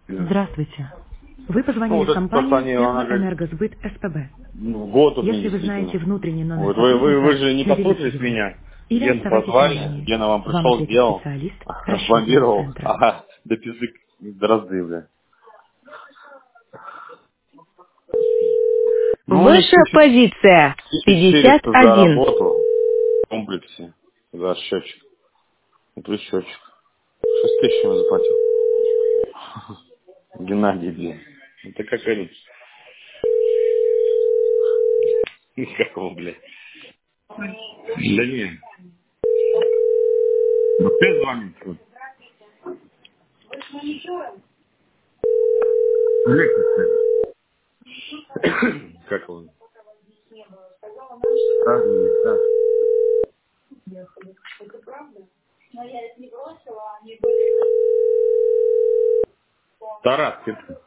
Здравствуйте. Вы Ну, позвонили вот в это то, что компанию они, она говорит, Теплоэнергосбыт СПБ. год тут не Если вы знаете действительно. внутренний номер Вот вы сотрудника, же не наберите послушались его. меня. Или Гену оставайтесь на позвали, линии. Гена вам Вам пришел, ответит сделал, специалист расчетного пломбировал, центра. ага, до пизды дрозды, бля. Ну, у них Ваша позиция 1400 за 51. работу в комплексе, за счетчик. И плюс счетчик. 6 тысяч ему заплатил. Геннадий, блин. Это как этот, как его, блядь. Да не. Ну, ты звонит. Вот. Олег, кстати. Как он? Стас, не Стас. Тарас, это.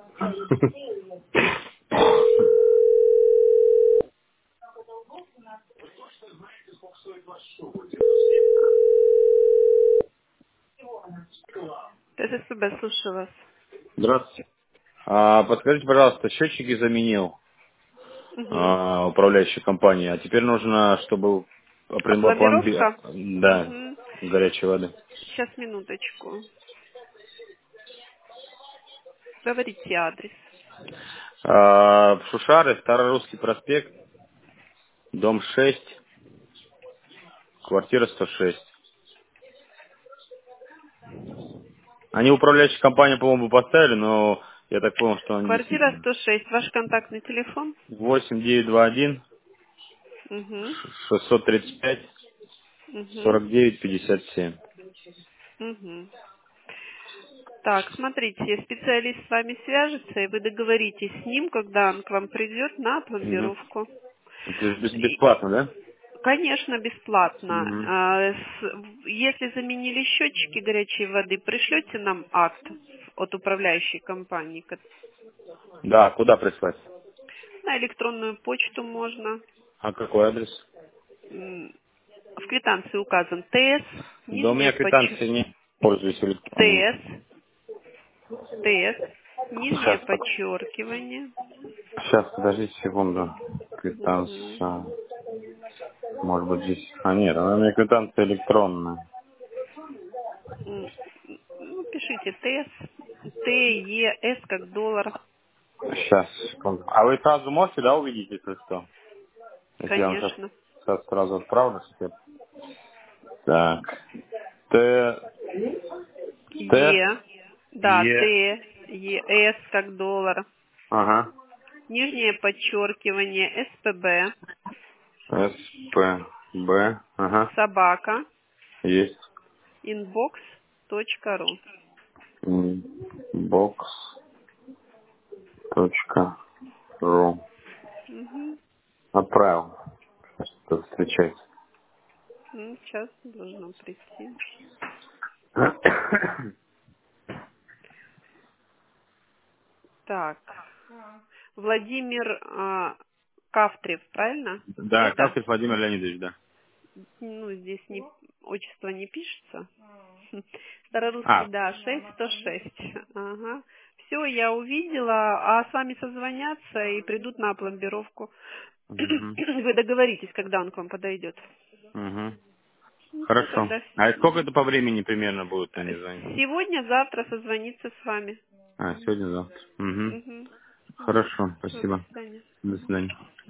ТССБ, слушаю вас. Здравствуйте. Подскажите, пожалуйста, счетчики заменил Угу. управляющая компания, а теперь нужно, чтобы была пломби... Опломбировка? Да, Угу. горячей воды. Сейчас, минуточку. Говорите адрес. Шушары, Старорусский проспект, дом 6, квартира 106. Они управляющая компания, по-моему, поставили, но я так понял, что они Квартира действительно 106. Ваш контактный телефон? 8921 Угу. 635 Угу. 49 57. Угу. Так, смотрите, специалист с вами свяжется, и вы договоритесь с ним, когда он к вам придет на Мгм. пломбировку. Это же И, бесплатно, да? конечно, бесплатно. Мгм. Если заменили счетчики горячей воды, пришлете нам акт от управляющей компании. Да, куда прислать? На электронную почту можно. А какой адрес? В квитанции указан ТС, Да у нижнее меня квитанции не пользуюсь электронной. ТС, нижнее Сейчас, подчеркивание. сейчас, подождите секунду. Мгм. Квитанция. Может быть здесь... А нет, она у меня квитанция электронная. М, Ну, пишите ТЕС как доллар, Сейчас, секунду. А вы сразу можете, да, увидеть, если что? Если я вам конечно. сейчас сразу отправлю, что ли? Так. Т... Т... Да, Е... ТЕС как доллар, Ага. нижнее подчеркивание СПБ, С... П... Б... Ага. собака, Есть. inbox.ru. Box.ru. Угу. Отправил. Что встречать. Сейчас должно прийти. Так, Владимир Кавтрев, правильно? Да, Это? Кавков Владимир Леонидович, да. Ну, здесь не, отчество не пишется. Старорусский, А. да, 6106. Ага. Все, я увидела, а с вами созвонятся и придут на пломбировку. Угу. Вы договоритесь, когда он к вам подойдет. Угу. Ну, все, Хорошо. тогда. А сколько это по времени примерно будет, они звонить? Сегодня, завтра созвониться с вами. А, сегодня, завтра. Угу. Угу. Хорошо, Все, до спасибо. свидания. До свидания.